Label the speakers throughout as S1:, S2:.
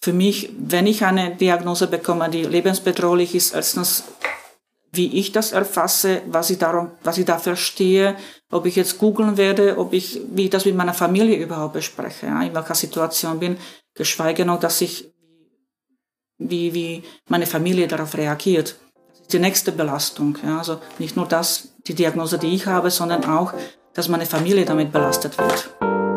S1: für mich, wenn ich eine Diagnose bekomme, die lebensbedrohlich ist, erstens, wie ich das erfasse, was ich da verstehe, ob ich jetzt googeln werde, wie ich das mit meiner Familie überhaupt bespreche, ja, in welcher Situation bin, geschweige noch, wie meine Familie darauf reagiert. Das ist die nächste Belastung. Ja, also nicht nur die Diagnose, die ich habe, sondern auch, dass meine Familie damit belastet wird.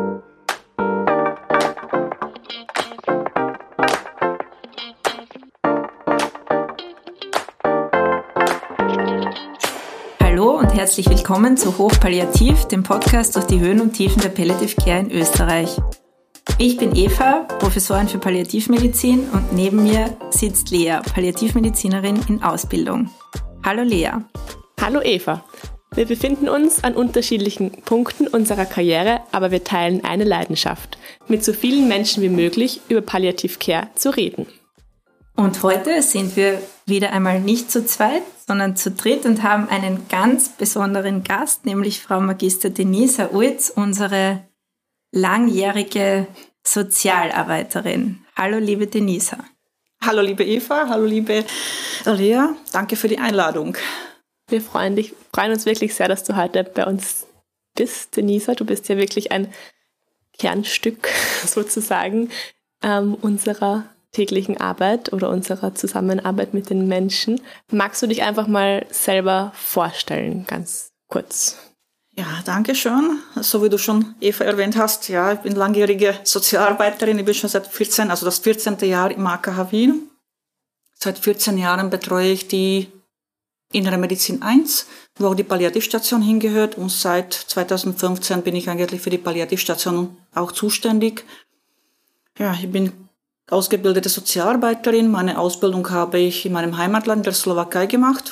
S2: Hallo und herzlich willkommen zu Hochpalliativ, dem Podcast durch die Höhen und Tiefen der Palliative Care in Österreich. Ich bin Eva, Professorin für Palliativmedizin, und neben mir sitzt Lea, Palliativmedizinerin in Ausbildung. Hallo Lea.
S3: Hallo Eva. Wir befinden uns an unterschiedlichen Punkten unserer Karriere, aber wir teilen eine Leidenschaft, mit so vielen Menschen wie möglich über Palliative Care zu reden.
S2: Und heute sind wir wieder einmal nicht zu zweit, sondern zu dritt und haben einen ganz besonderen Gast, nämlich Frau Magister Denisa Ulz, unsere langjährige Sozialarbeiterin. Hallo liebe Denisa.
S1: Hallo liebe Eva, hallo liebe Lea, danke für die Einladung.
S3: Wir freuen uns wirklich sehr, dass du heute bei uns bist, Denisa. Du bist ja wirklich ein Kernstück sozusagen unserer täglichen Arbeit oder unserer Zusammenarbeit mit den Menschen. Magst du dich einfach mal selber vorstellen, ganz kurz?
S1: Ja, danke schön. So wie du schon, Eva, erwähnt hast, ja, ich bin langjährige Sozialarbeiterin. Ich bin schon seit 14 Jahr im AKH Wien. Seit 14 Jahren betreue ich die Innere Medizin 1, wo auch die Palliativstation hingehört. Und seit 2015 bin ich eigentlich für die Palliativstation auch zuständig. Ja, ich bin ausgebildete Sozialarbeiterin. Meine Ausbildung habe ich in meinem Heimatland der Slowakei gemacht.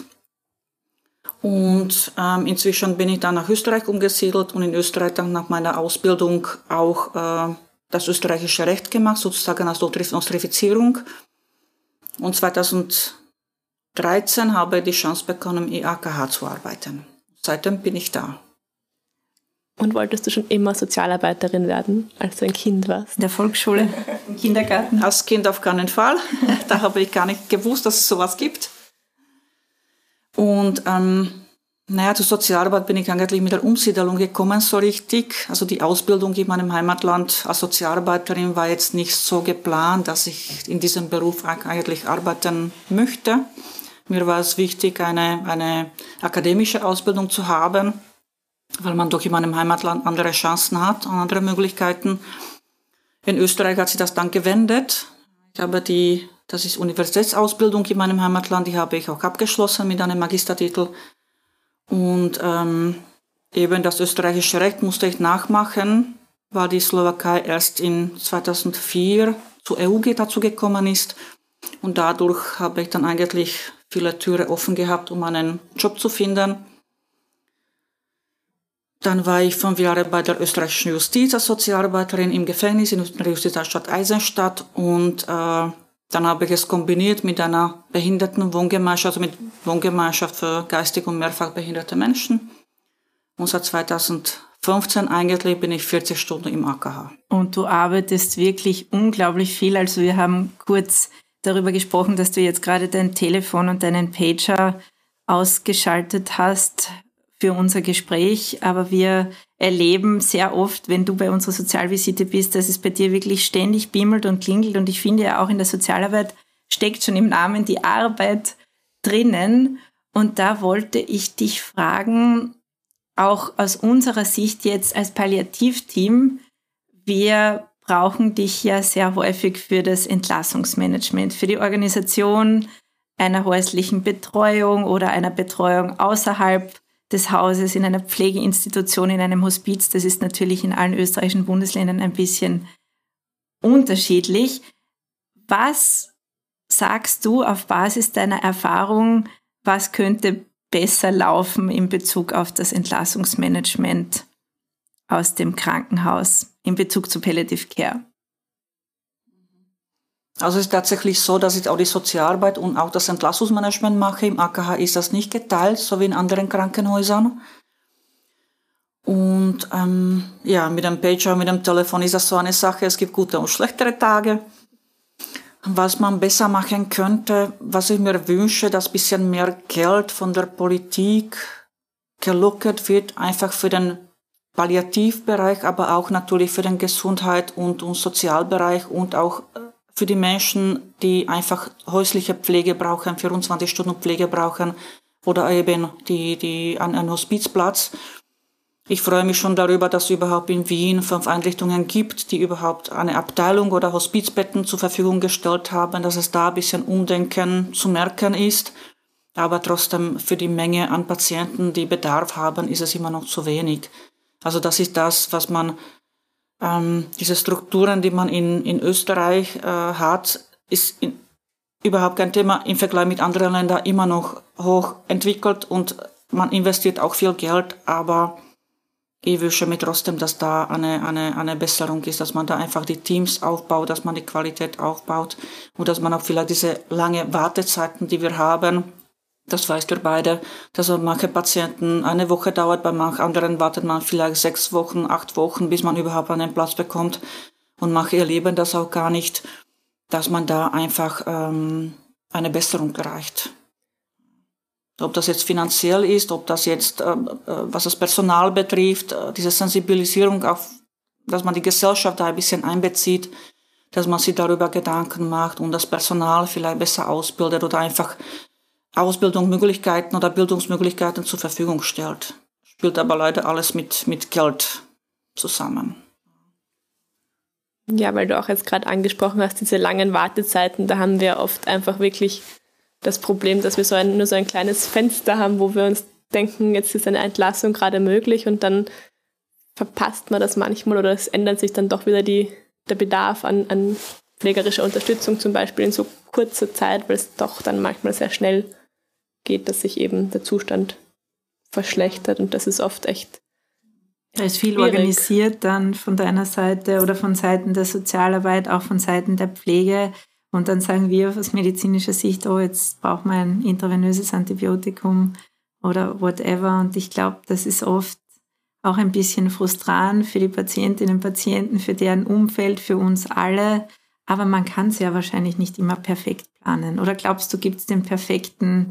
S1: Und inzwischen bin ich dann nach Österreich umgesiedelt und in Österreich dann nach meiner Ausbildung auch das österreichische Recht gemacht, sozusagen als Nostrifizierung. Und 2013 habe ich die Chance bekommen, im AKH zu arbeiten. Seitdem bin ich da.
S3: Und wolltest du schon immer Sozialarbeiterin werden, als du ein Kind warst?
S2: In der Volksschule, im Kindergarten?
S1: Als Kind auf keinen Fall. Da habe ich gar nicht gewusst, dass es sowas gibt. Und zur Sozialarbeit bin ich eigentlich mit der Umsiedelung gekommen, so richtig. Also die Ausbildung in meinem Heimatland als Sozialarbeiterin war jetzt nicht so geplant, dass ich in diesem Beruf eigentlich arbeiten möchte. Mir war es wichtig, eine akademische Ausbildung zu haben, weil man doch in meinem Heimatland andere Chancen hat, andere Möglichkeiten. In Österreich hat sich das dann gewendet. Das ist Universitätsausbildung in meinem Heimatland, die habe ich auch abgeschlossen mit einem Magistertitel. Und eben das österreichische Recht musste ich nachmachen, weil die Slowakei erst in 2004 zur EU dazu gekommen ist. Und dadurch habe ich dann eigentlich viele Türen offen gehabt, um einen Job zu finden. Dann war ich 5 Jahre bei der österreichischen Justiz als Sozialarbeiterin im Gefängnis in der Justizstadt Eisenstadt und dann habe ich es kombiniert mit einer Behindertenwohngemeinschaft, also mit Wohngemeinschaft für geistig und mehrfach behinderte Menschen. Und seit 2015 eigentlich bin ich 40 Stunden im AKH.
S2: Und du arbeitest wirklich unglaublich viel. Also wir haben kurz darüber gesprochen, dass du jetzt gerade dein Telefon und deinen Pager ausgeschaltet hast für unser Gespräch, aber wir erleben sehr oft, wenn du bei unserer Sozialvisite bist, dass es bei dir wirklich ständig bimmelt und klingelt, und ich finde ja auch in der Sozialarbeit steckt schon im Namen die Arbeit drinnen, und da wollte ich dich fragen, auch aus unserer Sicht jetzt als Palliativteam, wir brauchen dich ja sehr häufig für das Entlassungsmanagement, für die Organisation einer häuslichen Betreuung oder einer Betreuung außerhalb des Hauses, in einer Pflegeinstitution, in einem Hospiz. Das ist natürlich in allen österreichischen Bundesländern ein bisschen unterschiedlich. Was sagst du auf Basis deiner Erfahrung, was könnte besser laufen in Bezug auf das Entlassungsmanagement aus dem Krankenhaus, in Bezug zu Palliative Care?
S1: Also es ist tatsächlich so, dass ich auch die Sozialarbeit und auch das Entlassungsmanagement mache. Im AKH ist das nicht geteilt, so wie in anderen Krankenhäusern. Und mit dem Pager, mit dem Telefon ist das so eine Sache. Es gibt gute und schlechtere Tage. was man besser machen könnte, was ich mir wünsche, dass ein bisschen mehr Geld von der Politik gelockert wird, einfach für den Palliativbereich, aber auch natürlich für den Gesundheit- und Sozialbereich und auch für die Menschen, die einfach häusliche Pflege brauchen, 24 Stunden Pflege brauchen oder eben die einen Hospizplatz. Ich freue mich schon darüber, dass es überhaupt in Wien 5 Einrichtungen gibt, die überhaupt eine Abteilung oder Hospizbetten zur Verfügung gestellt haben, dass es da ein bisschen Umdenken zu merken ist. Aber trotzdem für die Menge an Patienten, die Bedarf haben, ist es immer noch zu wenig. Also das ist das, was man, diese Strukturen, die man in Österreich hat, ist überhaupt kein Thema im Vergleich mit anderen Ländern immer noch hoch entwickelt und man investiert auch viel Geld, aber ich wünsche mir trotzdem, dass da eine Besserung ist, dass man da einfach die Teams aufbaut, dass man die Qualität aufbaut und dass man auch vielleicht diese lange Wartezeiten, die wir haben, das weißt ihr beide, dass manche Patienten eine Woche dauert, bei manchen anderen wartet man vielleicht 6 Wochen, 8 Wochen, bis man überhaupt einen Platz bekommt und manche erleben das auch gar nicht, dass man da einfach eine Besserung erreicht. Ob das jetzt finanziell ist, ob das jetzt, was das Personal betrifft, diese Sensibilisierung auf, dass man die Gesellschaft da ein bisschen einbezieht, dass man sich darüber Gedanken macht und das Personal vielleicht besser ausbildet oder einfach Ausbildungsmöglichkeiten oder Bildungsmöglichkeiten zur Verfügung stellt. Spielt aber leider alles mit Geld zusammen.
S3: Ja, weil du auch jetzt gerade angesprochen hast, diese langen Wartezeiten, da haben wir oft einfach wirklich das Problem, dass wir nur so ein kleines Fenster haben, wo wir uns denken, jetzt ist eine Entlassung gerade möglich und dann verpasst man das manchmal oder es ändert sich dann doch wieder der Bedarf an pflegerischer Unterstützung zum Beispiel in so kurzer Zeit, weil es doch dann manchmal sehr schnell geht, dass sich eben der Zustand verschlechtert und das ist oft echt
S2: da ist viel
S3: schwierig.
S2: Organisiert dann von deiner Seite oder von Seiten der Sozialarbeit, auch von Seiten der Pflege. Und dann sagen wir aus medizinischer Sicht, oh, jetzt braucht man ein intravenöses Antibiotikum oder whatever. Und ich glaube, das ist oft auch ein bisschen frustrierend für die Patientinnen und Patienten, für deren Umfeld, für uns alle. Aber man kann es ja wahrscheinlich nicht immer perfekt planen. Oder glaubst du, gibt es den perfekten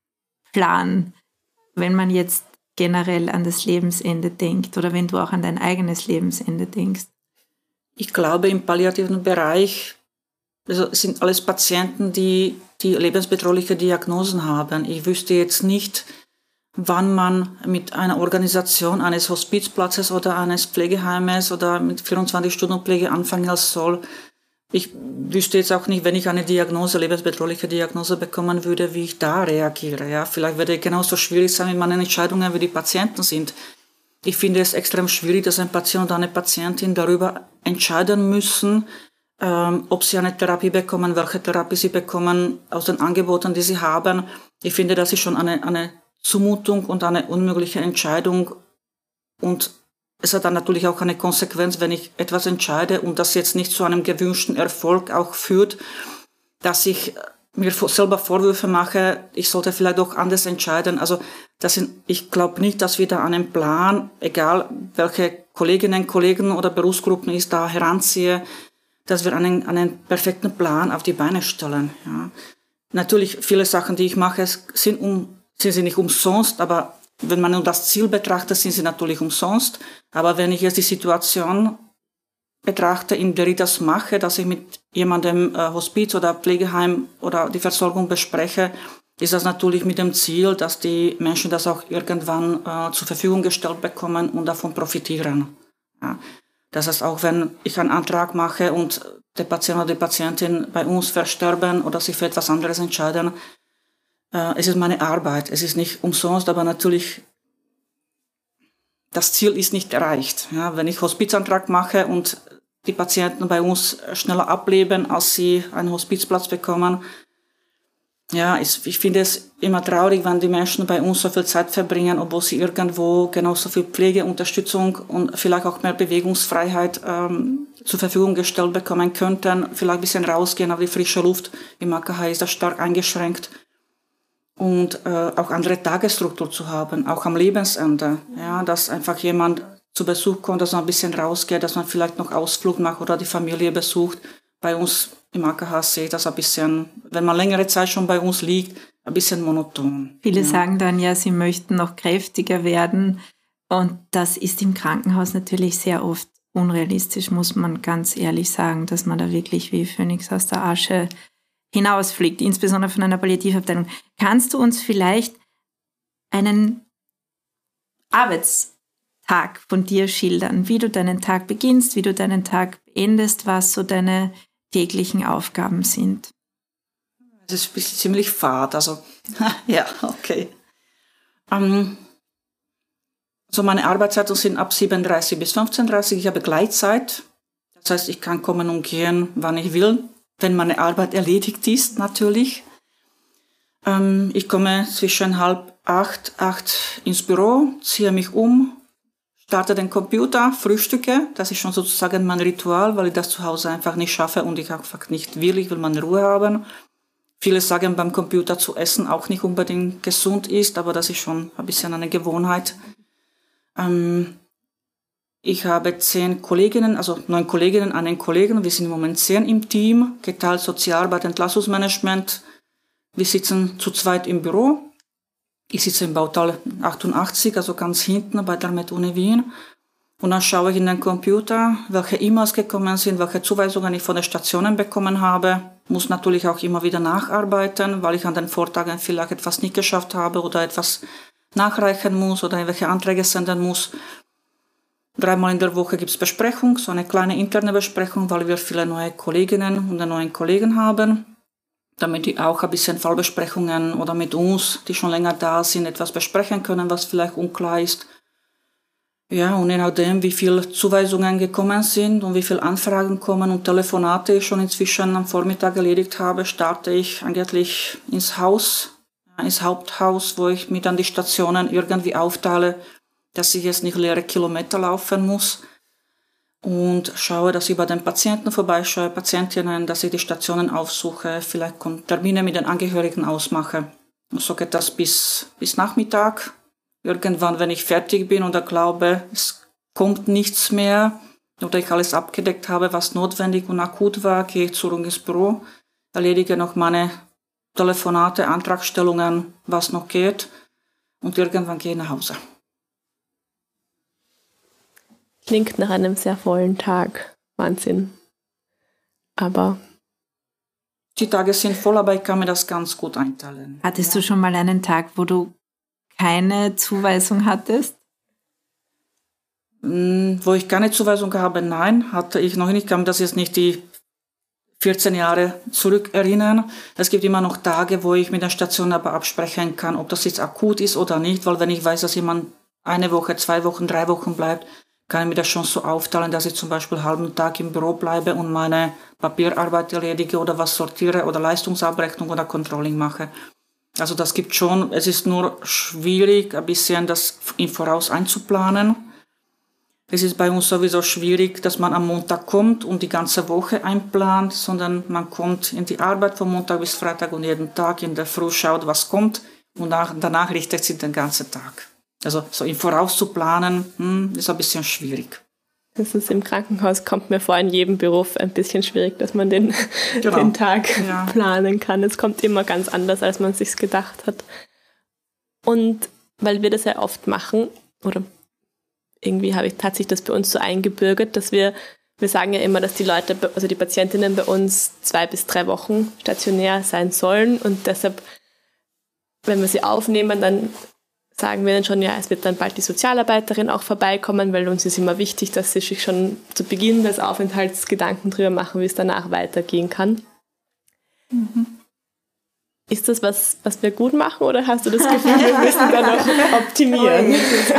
S2: Plan, wenn man jetzt generell an das Lebensende denkt oder wenn du auch an dein eigenes Lebensende denkst?
S1: Ich glaube, im palliativen Bereich sind alles Patienten, die lebensbedrohliche Diagnosen haben. Ich wüsste jetzt nicht, wann man mit einer Organisation eines Hospizplatzes oder eines Pflegeheimes oder mit 24-Stunden-Pflege anfangen soll. Ich wüsste jetzt auch nicht, wenn ich eine lebensbedrohliche Diagnose bekommen würde, wie ich da reagiere. Ja, vielleicht würde es genauso schwierig sein mit meinen Entscheidungen, wie die Patienten sind. Ich finde es extrem schwierig, dass ein Patient oder eine Patientin darüber entscheiden müssen, ob sie eine Therapie bekommen, welche Therapie sie bekommen, aus den Angeboten, die sie haben. Ich finde, das ist schon eine Zumutung und eine unmögliche Entscheidung. Und es hat dann natürlich auch eine Konsequenz, wenn ich etwas entscheide und das jetzt nicht zu einem gewünschten Erfolg auch führt, dass ich mir selber Vorwürfe mache, ich sollte vielleicht doch anders entscheiden. Also ich glaube nicht, dass wir da einen Plan, egal welche Kolleginnen, Kollegen oder Berufsgruppen ich da heranziehe, dass wir einen perfekten Plan auf die Beine stellen. Ja. Natürlich, viele Sachen, die ich mache, sind sie nicht umsonst, aber wenn man nur das Ziel betrachtet, sind sie natürlich umsonst. Aber wenn ich jetzt die Situation betrachte, in der ich das mache, dass ich mit jemandem Hospiz oder Pflegeheim oder die Versorgung bespreche, ist das natürlich mit dem Ziel, dass die Menschen das auch irgendwann zur Verfügung gestellt bekommen und davon profitieren. Ja. Das heißt, auch wenn ich einen Antrag mache und der Patient oder die Patientin bei uns versterben oder sich für etwas anderes entscheiden, es ist meine Arbeit. Es ist nicht umsonst, aber natürlich, das Ziel ist nicht erreicht. Ja, wenn ich Hospizantrag mache und die Patienten bei uns schneller ableben, als sie einen Hospizplatz bekommen, ja, ich finde es immer traurig, wenn die Menschen bei uns so viel Zeit verbringen, obwohl sie irgendwo genauso viel Pflegeunterstützung und vielleicht auch mehr Bewegungsfreiheit zur Verfügung gestellt bekommen könnten, vielleicht ein bisschen rausgehen auf die frische Luft. Im AKH ist das stark eingeschränkt. Und auch andere Tagesstruktur zu haben, auch am Lebensende. Ja, dass einfach jemand zu Besuch kommt, dass man ein bisschen rausgeht, dass man vielleicht noch Ausflug macht oder die Familie besucht. Bei uns im AKH sehe ich das ein bisschen, wenn man längere Zeit schon bei uns liegt, ein bisschen monoton.
S2: Viele sagen dann ja, sie möchten noch kräftiger werden. Und das ist im Krankenhaus natürlich sehr oft unrealistisch, muss man ganz ehrlich sagen, dass man da wirklich wie Phönix aus der Asche hinausfliegt, insbesondere von einer Palliativabteilung. Kannst du uns vielleicht einen Arbeitstag von dir schildern, wie du deinen Tag beginnst, wie du deinen Tag beendest, was so deine täglichen Aufgaben sind?
S1: Das ist ein bisschen ziemlich fad, also ja, okay. So meine Arbeitszeiten sind ab 7:30 bis 15:30 Uhr. Ich habe Gleitzeit. Das heißt, ich kann kommen und gehen, wann ich will, wenn meine Arbeit erledigt ist, natürlich. Ich komme zwischen 7:30, 8 ins Büro, ziehe mich um, starte den Computer, frühstücke. Das ist schon sozusagen mein Ritual, weil ich das zu Hause einfach nicht schaffe und ich einfach nicht will. Ich will meine Ruhe haben. Viele sagen, beim Computer zu essen auch nicht unbedingt gesund ist, aber das ist schon ein bisschen eine Gewohnheit. Ich habe 10 Kolleginnen, also 9 Kolleginnen, einen Kollegen. Wir sind im Moment 10 im Team, geteilt Sozialarbeit, Entlassungsmanagement. Wir sitzen zu zweit im Büro. Ich sitze im Bautal 88, also ganz hinten bei der Med-Uni Wien. Und dann schaue ich in den Computer, welche E-Mails gekommen sind, welche Zuweisungen ich von den Stationen bekommen habe. Muss natürlich auch immer wieder nacharbeiten, weil ich an den Vortagen vielleicht etwas nicht geschafft habe oder etwas nachreichen muss oder irgendwelche Anträge senden muss. 3-mal in der Woche gibt es Besprechung, so eine kleine interne Besprechung, weil wir viele neue Kolleginnen und neue Kollegen haben, damit die auch ein bisschen Fallbesprechungen oder mit uns, die schon länger da sind, etwas besprechen können, was vielleicht unklar ist. Ja, und je nachdem, wie viele Zuweisungen gekommen sind und wie viele Anfragen kommen und Telefonate ich schon inzwischen am Vormittag erledigt habe, starte ich eigentlich ins Haupthaus, wo ich mir dann die Stationen irgendwie aufteile, dass ich jetzt nicht leere Kilometer laufen muss und schaue, dass ich bei den Patienten vorbeischaue, Patientinnen, dass ich die Stationen aufsuche, vielleicht Termine mit den Angehörigen ausmache. Und so geht das bis Nachmittag. Irgendwann, wenn ich fertig bin oder glaube, es kommt nichts mehr oder ich alles abgedeckt habe, was notwendig und akut war, gehe ich zurück ins Büro, erledige noch meine Telefonate, Antragstellungen, was noch geht und irgendwann gehe ich nach Hause.
S3: Klingt nach einem sehr vollen Tag. Wahnsinn. Aber
S1: die Tage sind voll, aber ich kann mir das ganz gut einteilen.
S2: Hattest du schon mal einen Tag, wo du keine Zuweisung hattest?
S1: Wo ich keine Zuweisung habe, nein, hatte ich noch nicht. Ich kann mir das jetzt nicht die 14 Jahre zurück erinnern. Es gibt immer noch Tage, wo ich mit der Station aber absprechen kann, ob das jetzt akut ist oder nicht, weil wenn ich weiß, dass jemand 1 Woche, 2 Wochen, 3 Wochen bleibt, kann ich mir das schon so aufteilen, dass ich zum Beispiel einen halben Tag im Büro bleibe und meine Papierarbeit erledige oder was sortiere oder Leistungsabrechnung oder Controlling mache. Also das gibt schon, es ist nur schwierig, ein bisschen das im Voraus einzuplanen. Es ist bei uns sowieso schwierig, dass man am Montag kommt und die ganze Woche einplant, sondern man kommt in die Arbeit von Montag bis Freitag und jeden Tag in der Früh schaut, was kommt und danach richtet sich den ganzen Tag. Also so im Voraus zu planen, ist ein bisschen schwierig.
S3: Das ist im Krankenhaus, kommt mir vor, in jedem Beruf ein bisschen schwierig, dass man den Tag planen kann. Es kommt immer ganz anders, als man es sich gedacht hat. Und weil wir das ja oft machen, oder irgendwie hat sich das bei uns so eingebürgert, dass wir sagen ja immer, dass die Leute, also die Patientinnen bei uns 2 bis 3 Wochen stationär sein sollen und deshalb, wenn wir sie aufnehmen, dann sagen wir dann schon, ja, es wird dann bald die Sozialarbeiterin auch vorbeikommen, weil uns ist immer wichtig, dass sie sich schon zu Beginn des Aufenthalts Gedanken darüber machen, wie es danach weitergehen kann. Mhm. Ist das was wir gut machen oder hast du das Gefühl, wir müssen da noch optimieren?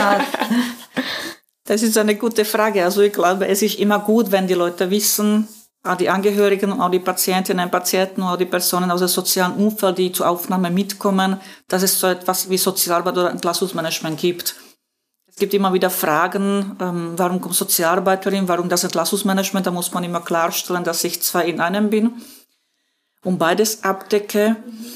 S1: Das ist eine gute Frage. Also ich glaube, es ist immer gut, wenn die Leute wissen, auch die Angehörigen und auch die Patientinnen und Patienten und auch die Personen aus dem sozialen Umfeld, die zur Aufnahme mitkommen, dass es so etwas wie Sozialarbeit oder Entlassungsmanagement gibt. Es gibt immer wieder Fragen, warum kommt Sozialarbeiterin, warum das Entlassungsmanagement, da muss man immer klarstellen, dass ich 2 in einem bin und beides abdecke.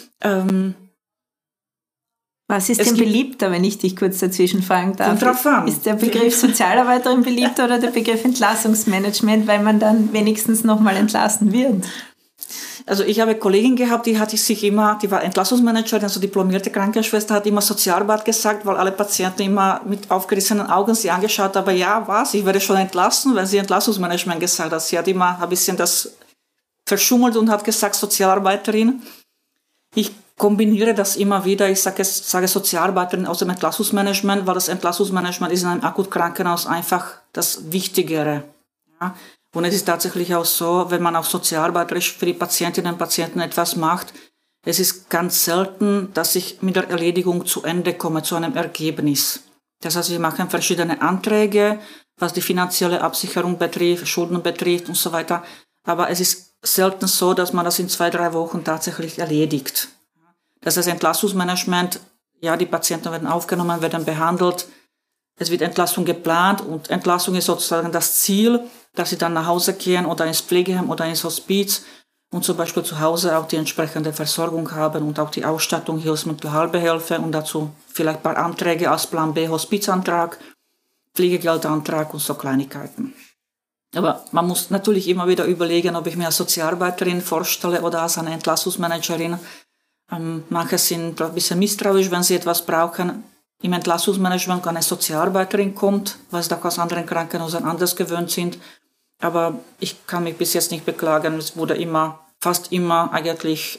S2: Was ist denn beliebter, wenn ich dich kurz dazwischen fragen darf?
S1: Kommt drauf an.
S2: Ist der Begriff Sozialarbeiterin beliebter oder der Begriff Entlassungsmanagement, weil man dann wenigstens nochmal entlassen wird?
S1: Also ich habe eine Kollegin gehabt, die war Entlassungsmanagerin, also diplomierte Krankenschwester, hat immer Sozialarbeit gesagt, weil alle Patienten immer mit aufgerissenen Augen sie angeschaut haben, ja, was, ich werde schon entlassen, wenn sie Entlassungsmanagement gesagt hat. Sie hat immer ein bisschen das verschummelt und hat gesagt Sozialarbeiterin. Ich kombiniere das immer wieder, ich sage Sozialarbeiterin aus dem Entlassungsmanagement, weil das Entlassungsmanagement ist in einem Akutkrankenhaus einfach das Wichtigere. Ja? Und es ist tatsächlich auch so, wenn man auch sozialarbeiterisch für die Patientinnen und Patienten etwas macht, es ist ganz selten, dass ich mit der Erledigung zu Ende komme, zu einem Ergebnis. Das heißt, wir machen verschiedene Anträge, was die finanzielle Absicherung betrifft, Schulden betrifft und so weiter. Aber es ist selten so, dass man das in 2-3 Wochen tatsächlich erledigt. Das heißt, Entlassungsmanagement, ja, die Patienten werden aufgenommen, werden behandelt. Es wird Entlassung geplant und Entlassung ist sozusagen das Ziel, dass sie dann nach Hause gehen oder ins Pflegeheim oder ins Hospiz und zum Beispiel zu Hause auch die entsprechende Versorgung haben und auch die Ausstattung, Hilfsmittel, halbe Hilfe und dazu vielleicht ein paar Anträge als Plan B, Hospizantrag, Pflegegeldantrag und so Kleinigkeiten. Aber man muss natürlich immer wieder überlegen, ob ich mir als Sozialarbeiterin vorstelle oder als eine Entlassungsmanagerin. Manche sind ein bisschen misstrauisch, wenn sie etwas brauchen. Im Entlassungsmanagement eine Sozialarbeiterin kommt, weil sie auch aus anderen Krankenhäusern anders gewöhnt sind. Aber ich kann mich bis jetzt nicht beklagen. Es wurde fast immer eigentlich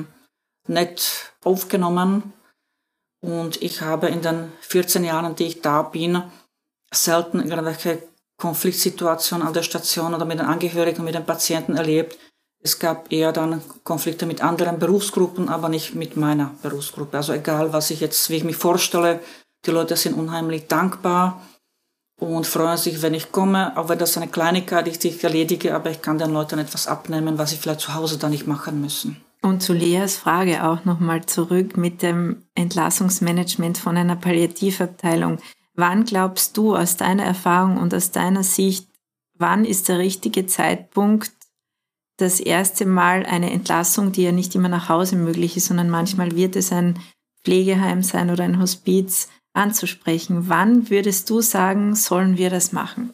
S1: nett aufgenommen. Und ich habe in den 14 Jahren, die ich da bin, selten irgendwelche Konfliktsituationen an der Station oder mit den Angehörigen, mit den Patienten erlebt. Es gab eher dann Konflikte mit anderen Berufsgruppen, aber nicht mit meiner Berufsgruppe. Also egal, wie ich mich vorstelle, die Leute sind unheimlich dankbar und freuen sich, wenn ich komme, auch wenn das eine Kleinigkeit ist, die ich erledige, aber ich kann den Leuten etwas abnehmen, was sie vielleicht zu Hause dann nicht machen müssen.
S2: Und zu Leas Frage auch nochmal zurück mit dem Entlassungsmanagement von einer Palliativabteilung. Wann glaubst du aus deiner Erfahrung und aus deiner Sicht, wann ist der richtige Zeitpunkt, das erste Mal eine Entlassung, die ja nicht immer nach Hause möglich ist, sondern manchmal wird es ein Pflegeheim sein oder ein Hospiz, anzusprechen? Wann würdest du sagen, sollen wir das machen?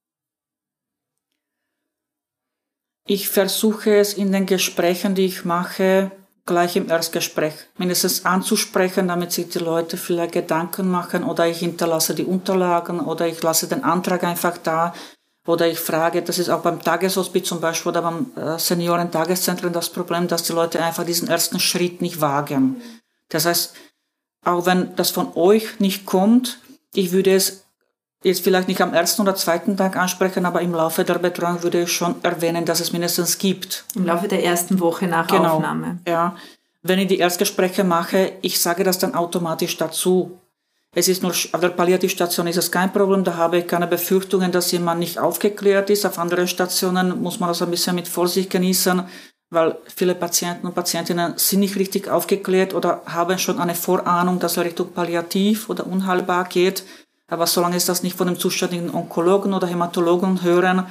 S1: Ich versuche es in den Gesprächen, die ich mache, gleich im Erstgespräch mindestens anzusprechen, damit sich die Leute vielleicht Gedanken machen oder ich hinterlasse die Unterlagen oder ich lasse den Antrag einfach da oder ich frage, das ist auch beim Tageshospiz zum Beispiel oder beim Seniorentageszentrum das Problem, dass die Leute einfach diesen ersten Schritt nicht wagen. Das heißt, auch wenn das von euch nicht kommt, ich würde es jetzt vielleicht nicht am ersten oder zweiten Tag ansprechen, aber im Laufe der Betreuung würde ich schon erwähnen, dass es mindestens gibt.
S2: Im Laufe der ersten Woche nach Aufnahme.
S1: Ja. Wenn ich die Erstgespräche mache, ich sage das dann automatisch dazu. Es ist nur, auf der Palliativstation ist es kein Problem, da habe ich keine Befürchtungen, dass jemand nicht aufgeklärt ist. Auf anderen Stationen muss man das ein bisschen mit Vorsicht genießen, weil viele Patienten und Patientinnen sind nicht richtig aufgeklärt oder haben schon eine Vorahnung, dass er Richtung Palliativ oder unheilbar geht. Aber solange es das nicht von dem zuständigen Onkologen oder Hämatologen hören,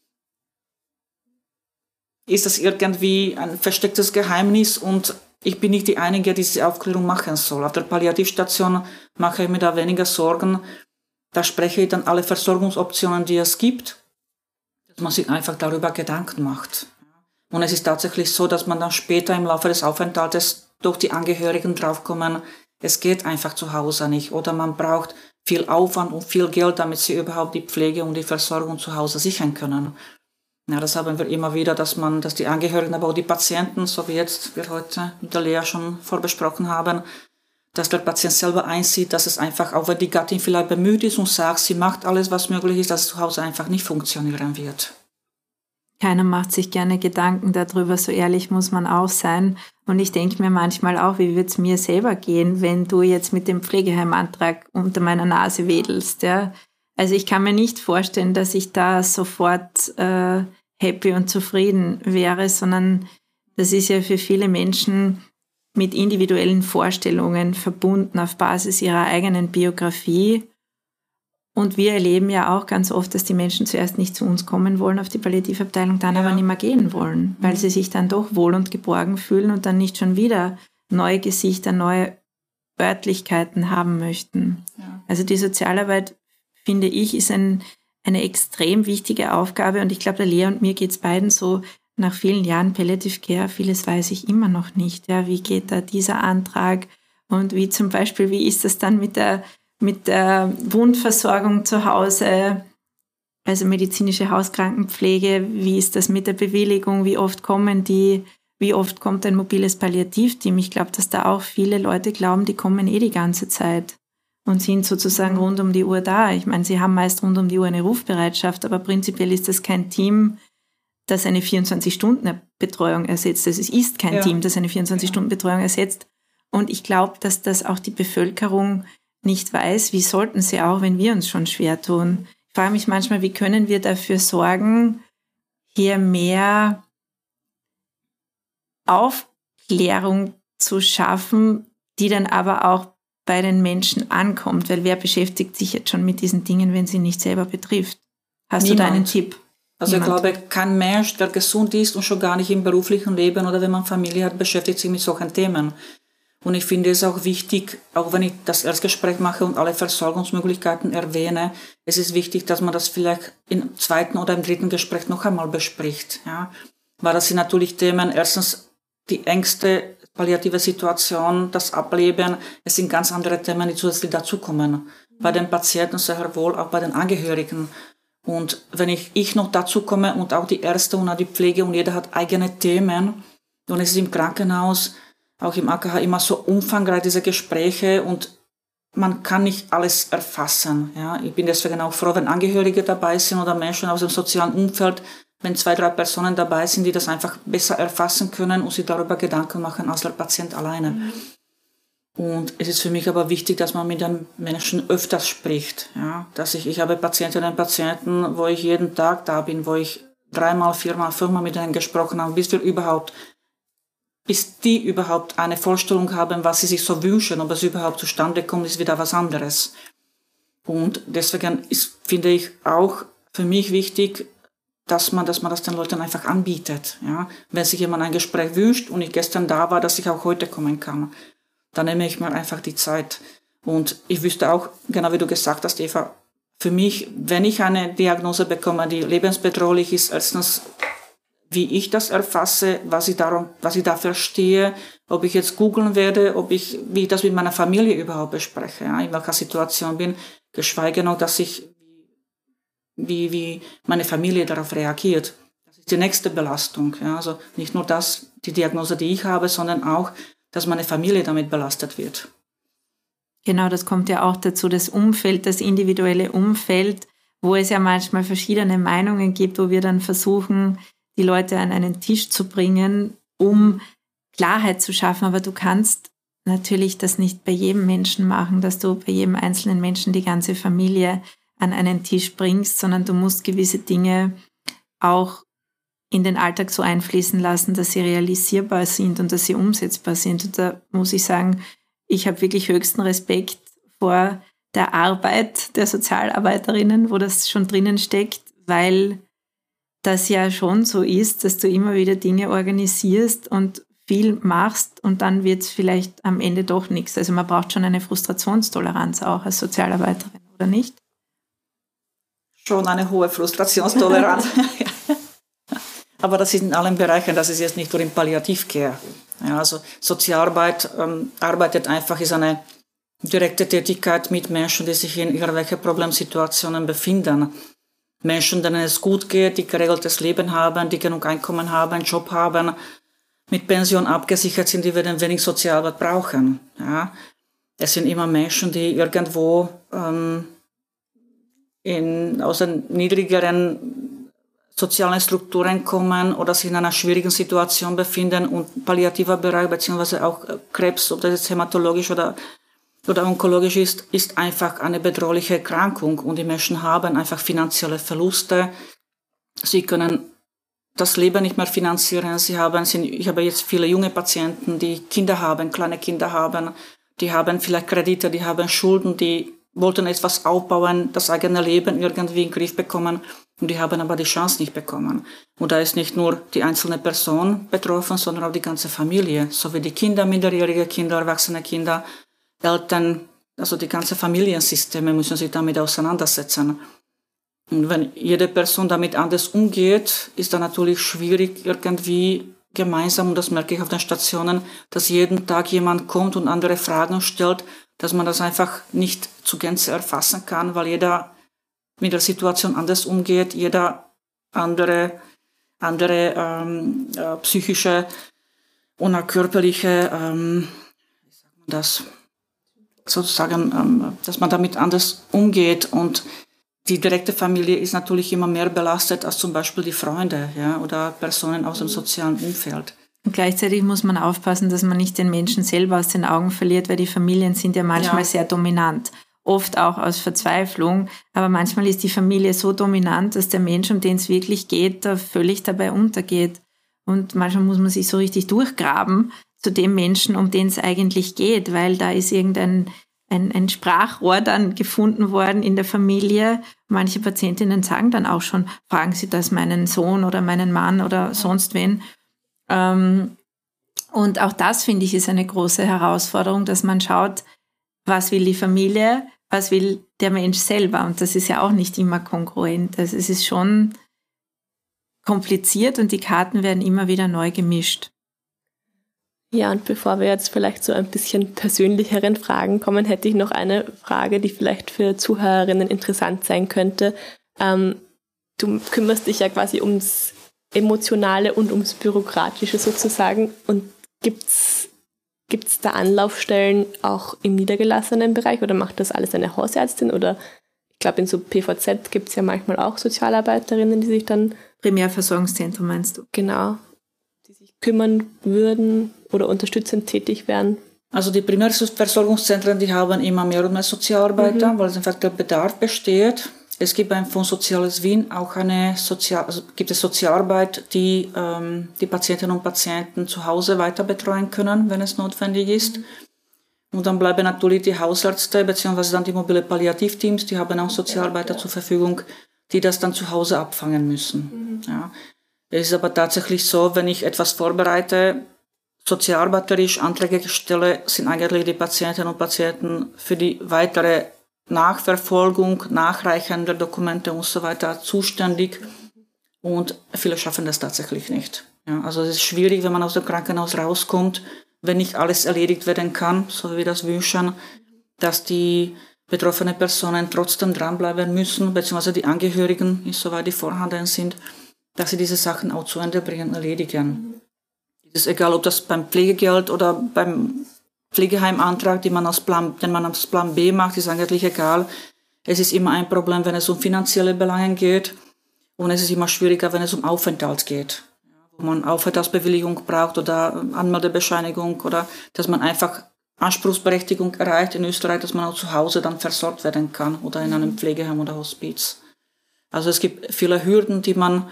S1: ist das irgendwie ein verstecktes Geheimnis und ich bin nicht die Einzige, die diese Aufklärung machen soll. Auf der Palliativstation mache ich mir da weniger Sorgen. Da spreche ich dann alle Versorgungsoptionen, die es gibt, dass man sich einfach darüber Gedanken macht. Und es ist tatsächlich so, dass man dann später im Laufe des Aufenthaltes durch die Angehörigen draufkommen, es geht einfach zu Hause nicht oder man braucht viel Aufwand und viel Geld, damit sie überhaupt die Pflege und die Versorgung zu Hause sichern können. Ja, das haben wir immer wieder, dass die Angehörigen, aber auch die Patienten, so wie jetzt wir heute mit der Lea schon vorbesprochen haben, dass der Patient selber einsieht, dass es einfach, auch wenn die Gattin vielleicht bemüht ist und sagt, sie macht alles, was möglich ist, dass es zu Hause einfach nicht funktionieren wird.
S2: Keiner macht sich gerne Gedanken darüber, so ehrlich muss man auch sein. Und ich denke mir manchmal auch, wie würde es mir selber gehen, wenn du jetzt mit dem Pflegeheimantrag unter meiner Nase wedelst. Ja? Also ich kann mir nicht vorstellen, dass ich da sofort happy und zufrieden wäre, sondern das ist ja für viele Menschen mit individuellen Vorstellungen verbunden auf Basis ihrer eigenen Biografie. Und wir erleben ja auch ganz oft, dass die Menschen zuerst nicht zu uns kommen wollen auf die Palliativabteilung, dann aber nicht mehr gehen wollen, weil sie sich dann doch wohl und geborgen fühlen und dann nicht schon wieder neue Gesichter, neue Örtlichkeiten haben möchten. Ja. Also die Sozialarbeit, finde ich, ist eine extrem wichtige Aufgabe und ich glaube, der Lea und mir geht es beiden so, nach vielen Jahren Palliative Care, vieles weiß ich immer noch nicht. Ja, wie geht da dieser Antrag und wie zum Beispiel, wie ist das dann mit der Wundversorgung zu Hause, also medizinische Hauskrankenpflege, wie ist das mit der Bewilligung, wie oft kommt ein mobiles Palliativteam? Ich glaube, dass da auch viele Leute glauben, die kommen die ganze Zeit und sind sozusagen rund um die Uhr da. Ich meine, sie haben meist rund um die Uhr eine Rufbereitschaft, aber prinzipiell ist das kein Team, das eine 24-Stunden-Betreuung ersetzt. Es ist kein Team, das eine 24-Stunden-Betreuung ersetzt. Und ich glaube, dass das auch die Bevölkerung nicht weiß. Wie sollten sie auch, wenn wir uns schon schwer tun? Ich frage mich manchmal, wie können wir dafür sorgen, hier mehr Aufklärung zu schaffen, die dann aber auch bei den Menschen ankommt, weil wer beschäftigt sich jetzt schon mit diesen Dingen, wenn sie nicht selber betrifft? Hast du da einen Tipp?
S1: Also ich glaube, kein Mensch, der gesund ist und schon gar nicht im beruflichen Leben oder wenn man Familie hat, beschäftigt sich mit solchen Themen. Und ich finde es auch wichtig, auch wenn ich das Erstgespräch mache und alle Versorgungsmöglichkeiten erwähne, es ist wichtig, dass man das vielleicht im zweiten oder im dritten Gespräch noch einmal bespricht. Ja? Weil das sind natürlich Themen, erstens die Ängste, palliative Situation, das Ableben, es sind ganz andere Themen, die zusätzlich dazukommen. Bei den Patienten sehr wohl, auch bei den Angehörigen. Und wenn ich noch dazu komme und auch die Ärzte und auch die Pflege und jeder hat eigene Themen, und es ist im Krankenhaus, auch im AKH immer so umfangreich, diese Gespräche, und man kann nicht alles erfassen. Ja? Ich bin deswegen auch froh, wenn Angehörige dabei sind oder Menschen aus dem sozialen Umfeld, wenn 2, 3 Personen dabei sind, die das einfach besser erfassen können und sich darüber Gedanken machen als der Patient alleine. Mhm. Und es ist für mich aber wichtig, dass man mit den Menschen öfters spricht. Ja? Dass ich habe Patientinnen und Patienten, wo ich jeden Tag da bin, wo ich 3-mal, 4-mal, 5-mal mit denen gesprochen habe, bis die überhaupt eine Vorstellung haben, was sie sich so wünschen, ob es überhaupt zustande kommt, ist wieder was anderes. Und deswegen finde ich auch für mich wichtig, dass man das den Leuten einfach anbietet. Ja? Wenn sich jemand ein Gespräch wünscht und ich gestern da war, dass ich auch heute kommen kann, dann nehme ich mir einfach die Zeit. Und ich wüsste auch, genau wie du gesagt hast, Eva, für mich, wenn ich eine Diagnose bekomme, die lebensbedrohlich ist, erstens, wie ich das erfasse, was ich da verstehe, ob ich jetzt googeln werde, wie ich das mit meiner Familie überhaupt bespreche, ja, in welcher Situation bin, geschweige noch, dass wie meine Familie darauf reagiert. Das ist die nächste Belastung. Ja, also nicht nur die Diagnose, die ich habe, sondern auch, dass meine Familie damit belastet wird.
S2: Genau, das kommt ja auch dazu, das Umfeld, das individuelle Umfeld, wo es ja manchmal verschiedene Meinungen gibt, wo wir dann versuchen, die Leute an einen Tisch zu bringen, um Klarheit zu schaffen. Aber du kannst natürlich das nicht bei jedem Menschen machen, dass du bei jedem einzelnen Menschen die ganze Familie an einen Tisch bringst, sondern du musst gewisse Dinge auch in den Alltag so einfließen lassen, dass sie realisierbar sind und dass sie umsetzbar sind. Und da muss ich sagen, ich habe wirklich höchsten Respekt vor der Arbeit der Sozialarbeiterinnen, wo das schon drinnen steckt, weil das ja schon so ist, dass du immer wieder Dinge organisierst und viel machst und dann wird es vielleicht am Ende doch nichts. Also man braucht schon eine Frustrationstoleranz auch als Sozialarbeiterin, oder nicht?
S1: Schon eine hohe Frustrationstoleranz. Aber das ist in allen Bereichen, das ist jetzt nicht nur im Palliativcare. Ja, also Sozialarbeit ist eine direkte Tätigkeit mit Menschen, die sich in irgendwelchen Problemsituationen befinden. Menschen, denen es gut geht, die geregeltes Leben haben, die genug Einkommen haben, einen Job haben, mit Pension abgesichert sind, die werden wenig Sozialarbeit brauchen. Ja. Es sind immer Menschen, die irgendwo aus den niedrigeren sozialen Strukturen kommen oder sich in einer schwierigen Situation befinden und palliativer Bereich beziehungsweise auch Krebs, ob das jetzt hämatologisch oder onkologisch ist einfach eine bedrohliche Erkrankung und die Menschen haben einfach finanzielle Verluste. Sie können das Leben nicht mehr finanzieren. Ich habe jetzt viele junge Patienten, die Kinder haben, kleine Kinder haben, die haben vielleicht Kredite, die haben Schulden, die wollten etwas aufbauen, das eigene Leben irgendwie in den Griff bekommen und die haben aber die Chance nicht bekommen. Und da ist nicht nur die einzelne Person betroffen, sondern auch die ganze Familie, sowie die Kinder, minderjährige Kinder, erwachsene Kinder, Eltern, also die ganze Familiensysteme müssen sich damit auseinandersetzen. Und wenn jede Person damit anders umgeht, ist dann natürlich schwierig, irgendwie gemeinsam, und das merke ich auf den Stationen, dass jeden Tag jemand kommt und andere Fragen stellt, dass man das einfach nicht zu Gänze erfassen kann, weil jeder mit der Situation anders umgeht, jeder andere psychische oder körperliche, wie sagt man das, sozusagen, dass man damit anders umgeht, und die direkte Familie ist natürlich immer mehr belastet als zum Beispiel die Freunde, ja, oder Personen aus dem sozialen Umfeld.
S2: Und gleichzeitig muss man aufpassen, dass man nicht den Menschen selber aus den Augen verliert, weil die Familien sind ja manchmal sehr dominant. Oft auch aus Verzweiflung, aber manchmal ist die Familie so dominant, dass der Mensch, um den es wirklich geht, da völlig dabei untergeht. Und manchmal muss man sich so richtig durchgraben zu dem Menschen, um den es eigentlich geht, weil da ist irgendein ein Sprachrohr dann gefunden worden in der Familie. Manche Patientinnen sagen dann auch schon, fragen Sie das meinen Sohn oder meinen Mann oder sonst wen. Und auch das, finde ich, ist eine große Herausforderung, dass man schaut, was will die Familie, was will der Mensch selber. Und das ist ja auch nicht immer kongruent. Also es ist schon kompliziert und die Karten werden immer wieder neu gemischt.
S3: Ja, und bevor wir jetzt vielleicht zu ein bisschen persönlicheren Fragen kommen, hätte ich noch eine Frage, die vielleicht für Zuhörerinnen interessant sein könnte. Du kümmerst dich ja quasi ums Emotionale und ums Bürokratische sozusagen. Und gibt's da Anlaufstellen auch im niedergelassenen Bereich oder macht das alles eine Hausärztin? Oder ich glaube, in so PVZ gibt es ja manchmal auch Sozialarbeiterinnen, die sich dann...
S2: Primärversorgungszentrum meinst du?
S3: Genau, die sich kümmern würden oder unterstützend tätig wären.
S1: Also die Primärversorgungszentren, die haben immer mehr und mehr Sozialarbeiter, weil einfach der Bedarf besteht. Es gibt beim Fonds Soziales Wien auch gibt es Sozialarbeit, die die Patientinnen und Patienten zu Hause weiter betreuen können, wenn es notwendig ist. Und dann bleiben natürlich die Hausärzte bzw. dann die mobile Palliativteams, die haben auch Sozialarbeiter zur Verfügung, die das dann zu Hause abfangen müssen. Ja. Es ist aber tatsächlich so, wenn ich etwas vorbereite, sozialarbeiterisch Anträge stelle, sind eigentlich die Patientinnen und Patienten für die weitere Nachverfolgung, Nachreichen der Dokumente und so weiter zuständig. Und viele schaffen das tatsächlich nicht. Ja, also es ist schwierig, wenn man aus dem Krankenhaus rauskommt, wenn nicht alles erledigt werden kann, so wie wir das wünschen, dass die betroffenen Personen trotzdem dranbleiben müssen, beziehungsweise die Angehörigen, insoweit die vorhanden sind, dass sie diese Sachen auch zu Ende bringen, erledigen. Es ist egal, ob das beim Pflegegeld oder beim Pflegeheimantrag, den man als Plan B macht, ist eigentlich egal. Es ist immer ein Problem, wenn es um finanzielle Belange geht, und es ist immer schwieriger, wenn es um Aufenthalt geht, wo man Aufenthaltsbewilligung braucht oder Anmeldebescheinigung oder dass man einfach Anspruchsberechtigung erreicht in Österreich, dass man auch zu Hause dann versorgt werden kann oder in einem Pflegeheim oder Hospiz. Also es gibt viele Hürden, die man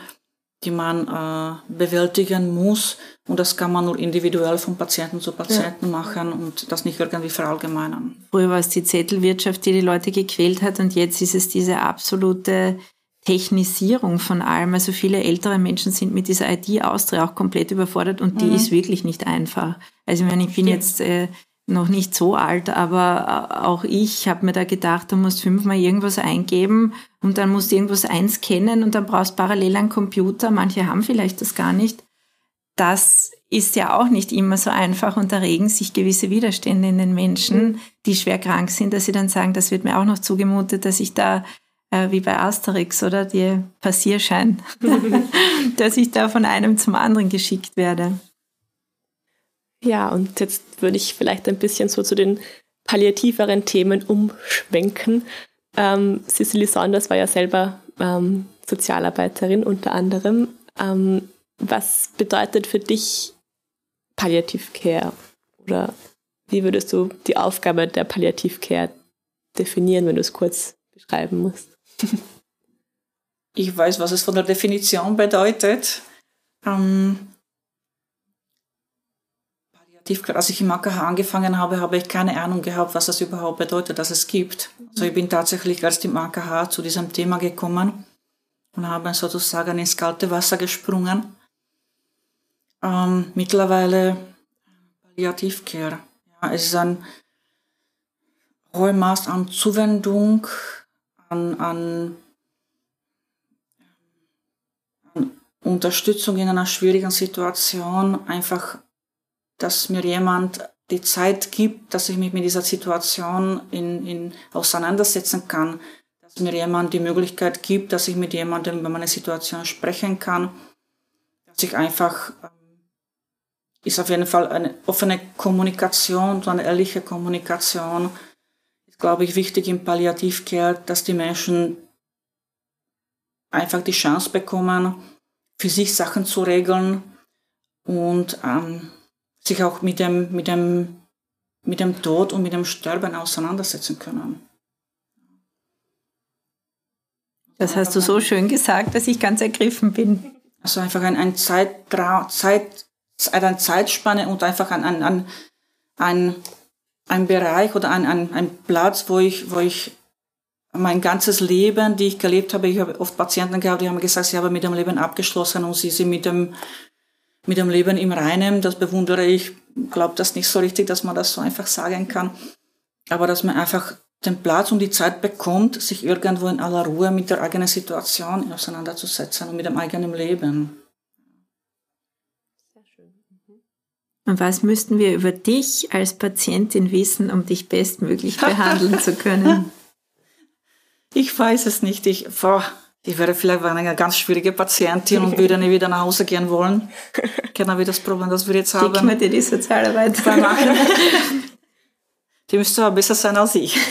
S1: bewältigen muss, und das kann man nur individuell von Patienten zu Patienten machen und das nicht irgendwie verallgemeinern.
S2: Früher war es die Zettelwirtschaft, die Leute gequält hat, und jetzt ist es diese absolute Technisierung von allem. Also viele ältere Menschen sind mit dieser ID-Austria auch komplett überfordert, und die ist wirklich nicht einfach. Also ich bin jetzt noch nicht so alt, aber auch ich habe mir da gedacht, du musst 5-mal irgendwas eingeben und dann musst du irgendwas einscannen und dann brauchst du parallel einen Computer. Manche haben vielleicht das gar nicht. Das ist ja auch nicht immer so einfach, und da regen sich gewisse Widerstände in den Menschen, die schwer krank sind, dass sie dann sagen, das wird mir auch noch zugemutet, dass ich da wie bei Asterix, oder die Passierschein, dass ich da von einem zum anderen geschickt werde.
S3: Ja, und jetzt würde ich vielleicht ein bisschen so zu den palliativeren Themen umschwenken. Cicely Saunders war ja selber Sozialarbeiterin unter anderem. Was bedeutet für dich Palliative-Care? Oder wie würdest du die Aufgabe der Palliative-Care definieren, wenn du es kurz beschreiben musst?
S1: Ich weiß, was es von der Definition bedeutet. Als ich im AKH angefangen habe, habe ich keine Ahnung gehabt, was das überhaupt bedeutet, dass es gibt. Also ich bin tatsächlich erst im AKH zu diesem Thema gekommen und habe sozusagen ins kalte Wasser gesprungen. Mittlerweile Palliative Care. Ja, es ist ein hohes Maß an Zuwendung, an Unterstützung in einer schwierigen Situation, einfach, dass mir jemand die Zeit gibt, dass ich mich mit dieser Situation auseinandersetzen kann, dass mir jemand die Möglichkeit gibt, dass ich mit jemandem über meine Situation sprechen kann, dass ich einfach, ist auf jeden Fall eine offene Kommunikation, so eine ehrliche Kommunikation, ist, glaube ich, wichtig im Palliativcare, dass die Menschen einfach die Chance bekommen, für sich Sachen zu regeln und sich auch mit dem Tod und mit dem Sterben auseinandersetzen können.
S2: Das hast du so schön gesagt, dass ich ganz ergriffen bin.
S1: Also einfach eine Zeitspanne und einfach ein Bereich oder ein Platz, wo ich mein ganzes Leben, die ich gelebt habe, ich habe oft Patienten gehabt, die haben gesagt, sie haben mit dem Leben abgeschlossen und sie sind mit dem Leben im Reinen. Das bewundere ich. Ich glaube das nicht so richtig, dass man das so einfach sagen kann. Aber dass man einfach den Platz und die Zeit bekommt, sich irgendwo in aller Ruhe mit der eigenen Situation auseinanderzusetzen und mit dem eigenen Leben.
S2: Sehr schön. Und was müssten wir über dich als Patientin wissen, um dich bestmöglich behandeln zu können?
S1: Ich weiß es nicht. Ich wäre vielleicht eine ganz schwierige Patientin und würde nie wieder nach Hause gehen wollen. Genau wie das Problem, das wir jetzt haben.
S2: Schick mir dir die Sozialarbeit.
S1: Die müsste aber besser sein als ich.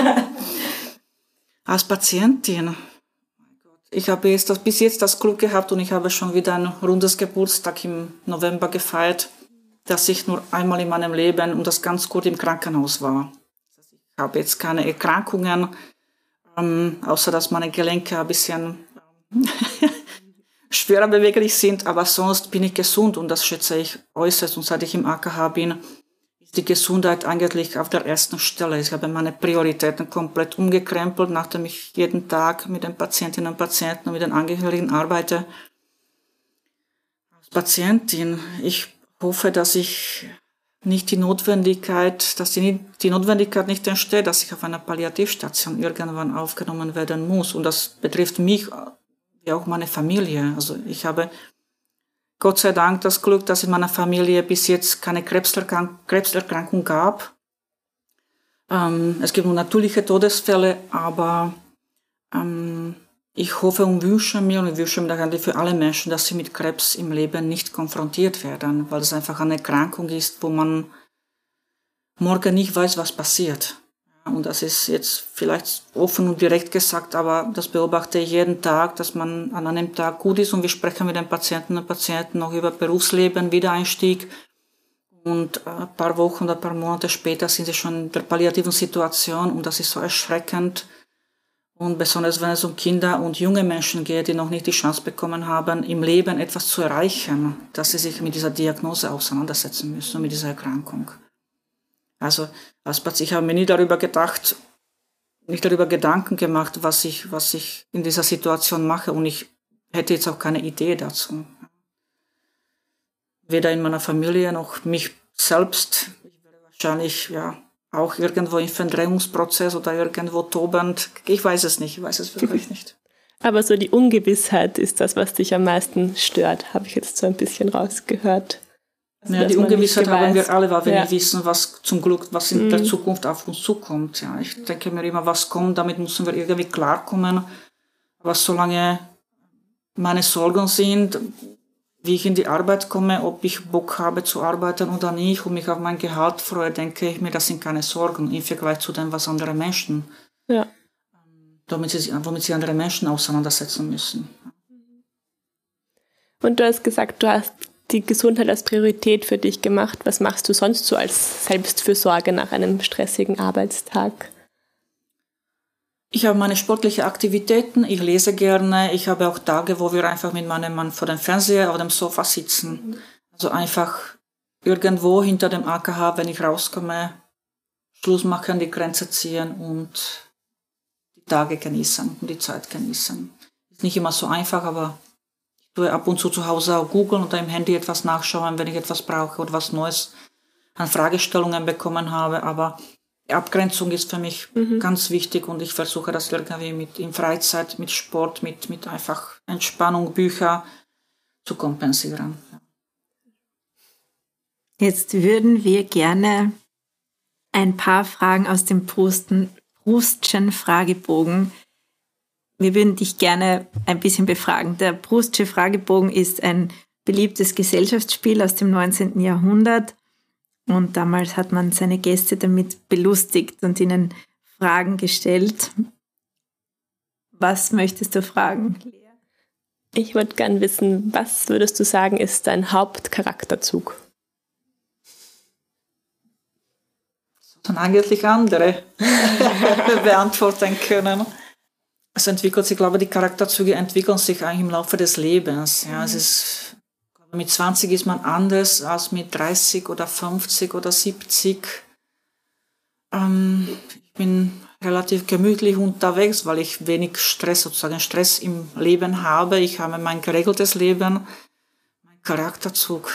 S1: Als Patientin. Ich habe bis jetzt das Glück gehabt und ich habe schon wieder ein rundes Geburtstag im November gefeiert, dass ich nur einmal in meinem Leben und das ganz gut im Krankenhaus war. Ich habe jetzt keine Erkrankungen, außer dass meine Gelenke ein bisschen schwerer beweglich sind, aber sonst bin ich gesund und das schätze ich äußerst. Und seit ich im AKH bin, ist die Gesundheit eigentlich auf der ersten Stelle. Ich habe meine Prioritäten komplett umgekrempelt, nachdem ich jeden Tag mit den Patientinnen und Patienten und mit den Angehörigen arbeite. Als Patientin, ich hoffe, dass ich nicht die Notwendigkeit nicht entsteht, dass ich auf einer Palliativstation irgendwann aufgenommen werden muss. Und das betrifft mich wie auch meine Familie. Also ich habe Gott sei Dank das Glück, dass in meiner Familie bis jetzt keine Krebserkrankung gab. Es gibt nur natürliche Todesfälle, aber ich hoffe und wünsche mir eigentlich für alle Menschen, dass sie mit Krebs im Leben nicht konfrontiert werden, weil es einfach eine Erkrankung ist, wo man morgen nicht weiß, was passiert. Und das ist jetzt vielleicht offen und direkt gesagt, aber das beobachte ich jeden Tag, dass man an einem Tag gut ist und wir sprechen mit den Patienten und Patienten noch über Berufsleben, Wiedereinstieg und ein paar Wochen oder ein paar Monate später sind sie schon in der palliativen Situation und das ist so erschreckend. Und besonders wenn es um Kinder und junge Menschen geht, die noch nicht die Chance bekommen haben, im Leben etwas zu erreichen, dass sie sich mit dieser Diagnose auseinandersetzen müssen, mit dieser Erkrankung. Also ich habe mir nie darüber Gedanken gemacht, was ich in dieser Situation mache und ich hätte jetzt auch keine Idee dazu. Weder in meiner Familie noch mich selbst. Ich wäre wahrscheinlich auch irgendwo im Verdrängungsprozess oder irgendwo tobend. Ich weiß es wirklich nicht.
S3: Aber so die Ungewissheit ist das, was dich am meisten stört, habe ich jetzt so ein bisschen rausgehört. Also,
S1: ja, die Ungewissheit haben wir alle, weil wir nicht wissen, was in der Zukunft auf uns zukommt. Ja, ich denke mir immer, was kommt, damit müssen wir irgendwie klarkommen. Aber solange meine Sorgen sind, wie ich in die Arbeit komme, ob ich Bock habe zu arbeiten oder nicht und mich auf mein Gehalt freue, denke ich mir, das sind keine Sorgen im Vergleich zu dem, was andere Menschen, womit sie andere Menschen auseinandersetzen müssen.
S3: Und du hast gesagt, du hast die Gesundheit als Priorität für dich gemacht. Was machst du sonst so als Selbstfürsorge nach einem stressigen Arbeitstag?
S1: Ich habe meine sportlichen Aktivitäten, ich lese gerne, ich habe auch Tage, wo wir einfach mit meinem Mann vor dem Fernseher auf dem Sofa sitzen. Also einfach irgendwo hinter dem AKH, wenn ich rauskomme, Schluss machen, die Grenze ziehen und die Tage genießen und die Zeit genießen. Ist nicht immer so einfach, aber ich tue ab und zu Hause auch googeln oder im Handy etwas nachschauen, wenn ich etwas brauche oder was Neues an Fragestellungen bekommen habe, aber die Abgrenzung ist für mich ganz wichtig und ich versuche das irgendwie in Freizeit, mit Sport, mit einfach Entspannung, Bücher, zu kompensieren.
S2: Jetzt würden wir gerne ein paar Fragen aus dem Proustschen Fragebogen. Wir würden dich gerne ein bisschen befragen. Der Proustsche Fragebogen ist ein beliebtes Gesellschaftsspiel aus dem 19. Jahrhundert. Und damals hat man seine Gäste damit belustigt und ihnen Fragen gestellt. Was möchtest du fragen, Lea?
S3: Ich würde gern wissen, was würdest du sagen, ist dein Hauptcharakterzug?
S1: Dann eigentlich andere beantworten können. Es entwickelt sich, ich glaube, die Charakterzüge entwickeln sich eigentlich im Laufe des Lebens. Ja, es ist, mit 20 ist man anders als mit 30 oder 50 oder 70. Ich bin relativ gemütlich unterwegs, weil ich wenig Stress im Leben habe. Ich habe mein geregeltes Leben. Mein Charakterzug.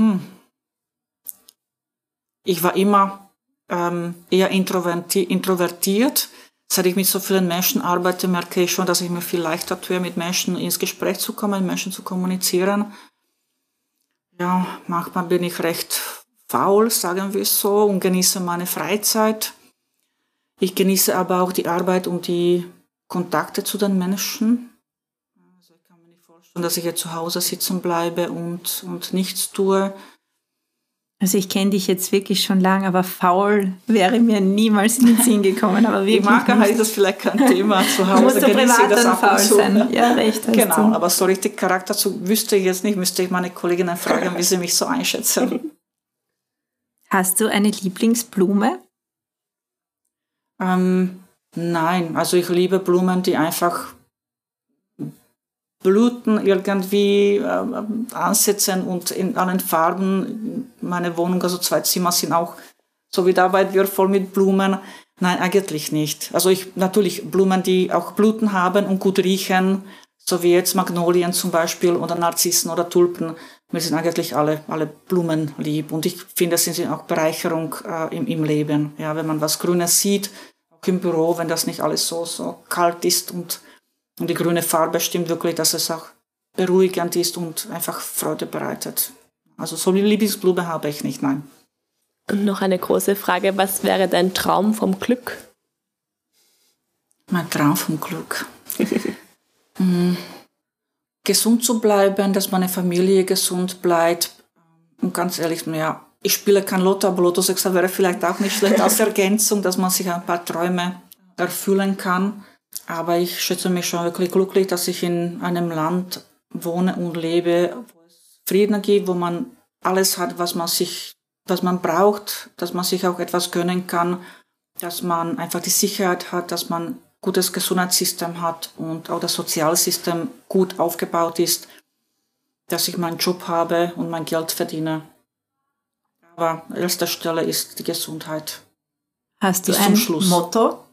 S1: Ich war immer eher introvertiert. Seit ich mit so vielen Menschen arbeite, merke ich schon, dass ich mir viel leichter tue, mit Menschen ins Gespräch zu kommen, mit Menschen zu kommunizieren. Ja, manchmal bin ich recht faul, sagen wir so, und genieße meine Freizeit. Ich genieße aber auch die Arbeit und die Kontakte zu den Menschen. Also ich kann mir nicht vorstellen, dass ich jetzt zu Hause sitzen bleibe und nichts tue.
S2: Also ich kenne dich jetzt wirklich schon lange, aber faul wäre mir niemals in den Sinn gekommen. Aber
S1: wirklich im Marker ist das vielleicht kein Thema. Zu Hause
S2: genieße ich das ab und zu. Sein. Ja, recht.
S1: Genau, du. Aber so richtig Charakterzug wüsste ich jetzt nicht. Müsste ich meine Kolleginnen fragen, wie sie mich so einschätzen.
S2: Hast du eine Lieblingsblume?
S1: Nein, also ich liebe Blumen, die einfach Blüten irgendwie ansetzen und in allen Farben. Meine Wohnung, also 2 Zimmer sind auch, so wie dabei, wir voll mit Blumen. Nein, eigentlich nicht. Also natürlich Blumen, die auch Blüten haben und gut riechen, so wie jetzt Magnolien zum Beispiel oder Narzissen oder Tulpen. Mir sind eigentlich alle Blumen lieb und ich finde, sie sind auch Bereicherung im Leben. Ja, wenn man was Grünes sieht, auch im Büro, wenn das nicht alles so kalt ist und die grüne Farbe stimmt wirklich, dass es auch beruhigend ist und einfach Freude bereitet. Also so eine Lieblingsblume habe ich nicht, nein.
S3: Und noch eine große Frage, was wäre dein Traum vom Glück?
S1: Mein Traum vom Glück? Gesund zu bleiben, dass meine Familie gesund bleibt. Und ganz ehrlich, ja, ich spiele kein Lotto, aber Lotto 6 wäre vielleicht auch nicht schlecht als Ergänzung, dass man sich ein paar Träume erfüllen kann. Aber ich schätze mich schon wirklich glücklich, dass ich in einem Land wohne und lebe, wo es Frieden gibt, wo man alles hat, was man braucht, dass man sich auch etwas gönnen kann, dass man einfach die Sicherheit hat, dass man ein gutes Gesundheitssystem hat und auch das Sozialsystem gut aufgebaut ist, dass ich meinen Job habe und mein Geld verdiene. Aber an erster Stelle ist die Gesundheit.
S2: Hast du ein Motto?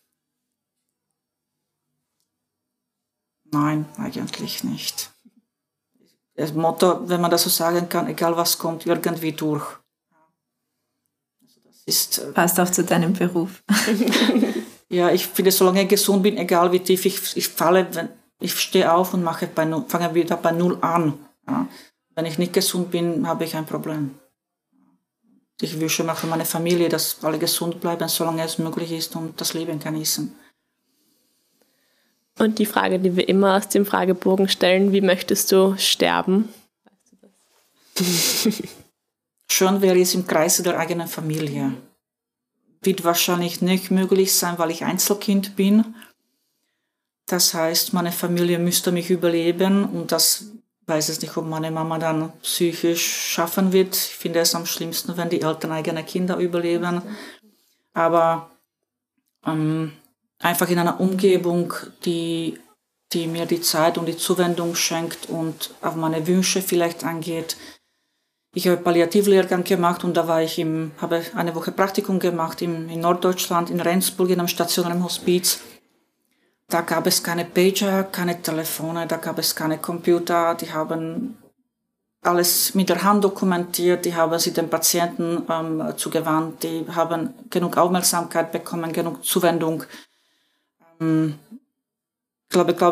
S1: Nein, eigentlich nicht. Das Motto, wenn man das so sagen kann, egal was kommt, irgendwie durch. Also das ist,
S2: passt auch zu deinem Beruf.
S1: Ja, ich finde, solange ich gesund bin, egal wie tief ich falle, ich stehe auf und fange wieder bei Null an. Ja. Wenn ich nicht gesund bin, habe ich ein Problem. Ich wünsche mir für meine Familie, dass alle gesund bleiben, solange es möglich ist und das Leben genießen.
S3: Und die Frage, die wir immer aus dem Fragebogen stellen, wie möchtest du sterben? Weißt du das?
S1: Schön wäre es im Kreise der eigenen Familie. Wird wahrscheinlich nicht möglich sein, weil ich Einzelkind bin. Das heißt, meine Familie müsste mich überleben und das weiß ich nicht, ob meine Mama dann psychisch schaffen wird. Ich finde es am schlimmsten, wenn die Eltern eigene Kinder überleben. Aber einfach in einer Umgebung, die mir die Zeit und die Zuwendung schenkt und auf meine Wünsche vielleicht angeht. Ich habe Palliativlehrgang gemacht und da habe eine Woche Praktikum gemacht in Norddeutschland, in Rendsburg, in einem stationären Hospiz. Da gab es keine Pager, keine Telefone, da gab es keine Computer. Die haben alles mit der Hand dokumentiert, die haben sich den Patienten zugewandt, die haben genug Aufmerksamkeit bekommen, genug Zuwendung. Ich glaube,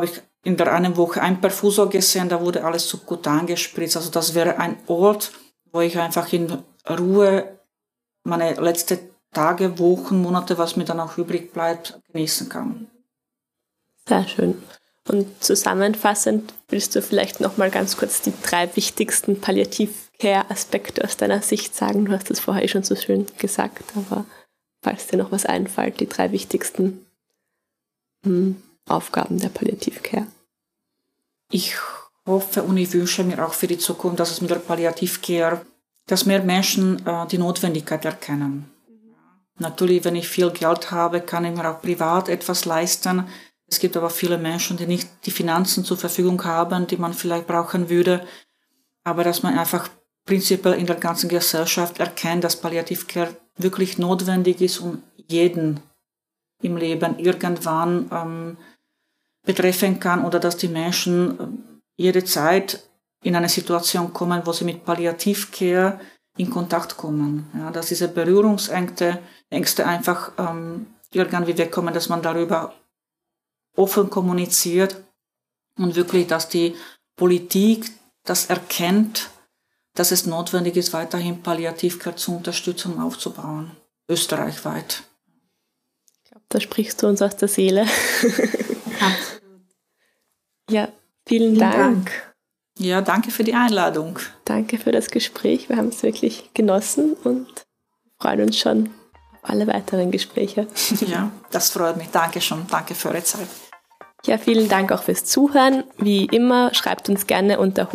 S1: in der einen Woche ein Perfuso gesehen, da wurde alles subkutan gespritzt. Also das wäre ein Ort, wo ich einfach in Ruhe meine letzten Tage, Wochen, Monate, was mir dann auch übrig bleibt, genießen kann.
S3: Sehr schön. Und zusammenfassend willst du vielleicht noch mal ganz kurz die 3 wichtigsten Palliativ-Care-Aspekte aus deiner Sicht sagen? Du hast das vorher schon so schön gesagt, aber falls dir noch was einfällt, die 3 wichtigsten Aufgaben der Palliativ-Care.
S1: Ich hoffe und ich wünsche mir auch für die Zukunft, dass es mit der Palliativ-Care, dass mehr Menschen die Notwendigkeit erkennen. Natürlich, wenn ich viel Geld habe, kann ich mir auch privat etwas leisten. Es gibt aber viele Menschen, die nicht die Finanzen zur Verfügung haben, die man vielleicht brauchen würde. Aber dass man einfach prinzipiell in der ganzen Gesellschaft erkennt, dass Palliativ-Care wirklich notwendig ist und jeden im Leben irgendwann betreffen kann oder dass die Menschen jederzeit in eine Situation kommen, wo sie mit Palliativ-Care in Kontakt kommen. Ja, dass diese Berührungsängste einfach irgendwie wegkommen, dass man darüber offen kommuniziert und wirklich, dass die Politik das erkennt, dass es notwendig ist, weiterhin Palliativ-Care zu unterstützen und aufzubauen, österreichweit.
S3: Ich glaube, da sprichst du uns aus der Seele.
S2: Absolut.
S3: Ja, vielen Dank.
S1: Ja, danke für die Einladung.
S3: Danke für das Gespräch. Wir haben es wirklich genossen und freuen uns schon auf alle weiteren Gespräche.
S1: Ja, das freut mich. Danke schon. Danke für eure Zeit.
S3: Ja, vielen Dank auch fürs Zuhören. Wie immer, schreibt uns gerne unter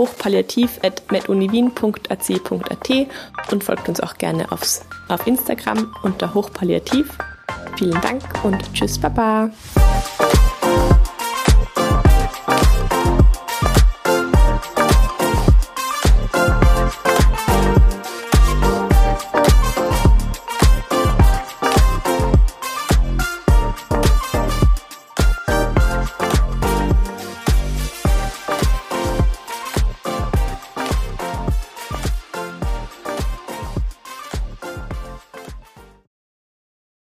S3: hochpalliativ@meduniwien.ac.at und folgt uns auch gerne auf Instagram unter hochpalliativ. Vielen Dank und tschüss, Baba.